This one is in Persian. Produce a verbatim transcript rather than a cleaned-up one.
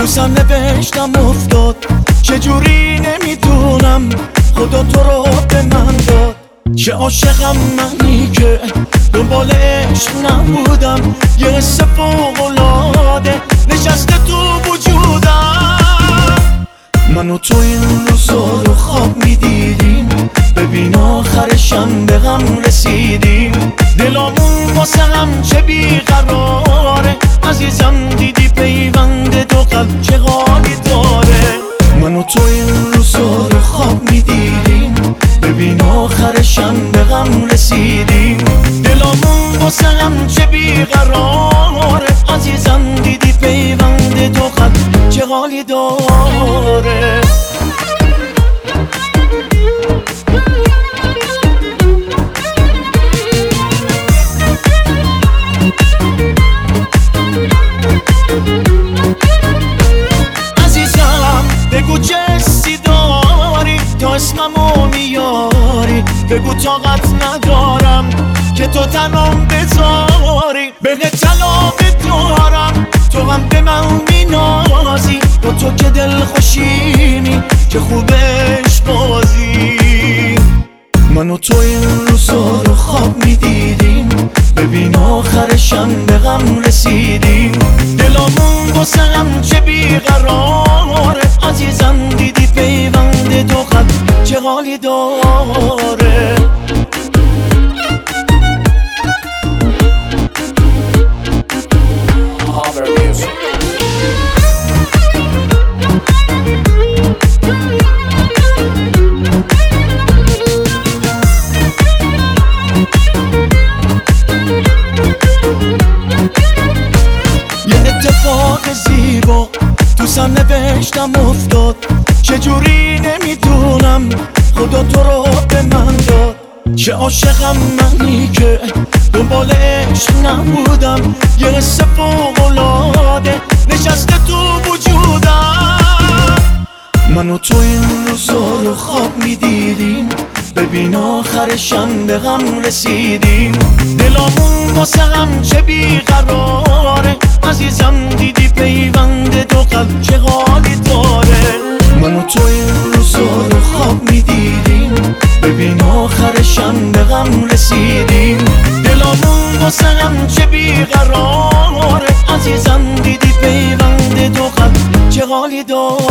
سرنوشتم افتاد، چجوری نمیدونم خدا تو رو به من داد. چه عاشقم منی که دنبال عشق نبودم، یه حس فوق‌العاده نشسته تو وجودم. من و تو این روزا رو خواب میدیدیم، ببین آخرشم به غم رسیدیم. دلامون واسه هم چه بیقراره، عزیزم دیدی پیوند دو قلب چه حالی داره. من و تو این روزا رو خواب میدیدیم، ببین آخرشم به غم رسیدیم. دلامون واسه هم چه بیقراره، عزیزم دیدی پیوند دو قلب چه حالی داره. عزیزم بگو چه حسی داری تا اسممو میاری، بگو طاقت ندارم که تو تنم بذاری. بهت طلب دارم تو هم به من مینازی، با تو که دل خوشیمی که خوبش بازی. من و تو این روزا رو خواب میدیدیم، ببین آخرشم به غم رسیدیم. دلامون واسه هم چه بیقراره، عزیزم دیدی پیوند دو قلب چه حالی داره. اتفاق زیبا تو سرنوشتم افتاد، چجوری نمیدونم خدا تو رو به من داد. چه عاشقم منی که دنبال عشق نبودم، یه حس فوق‌العاده نشسته تو وجودم. من و تو این روزا رو خواب میدیدیم، ببین آخرشم به غم رسیدیم. دلامون واسه هم چه بیقراره، عزیزم دیدی پیوند دو قلب چه حالی داره. من و تو این روزا رو خواب میدیدیم، ببین آخرشم به غم رسیدیم. دلامون واسه هم چه بیقراره، عزیزم دیدی پیوند دو قلب چه حالی داره.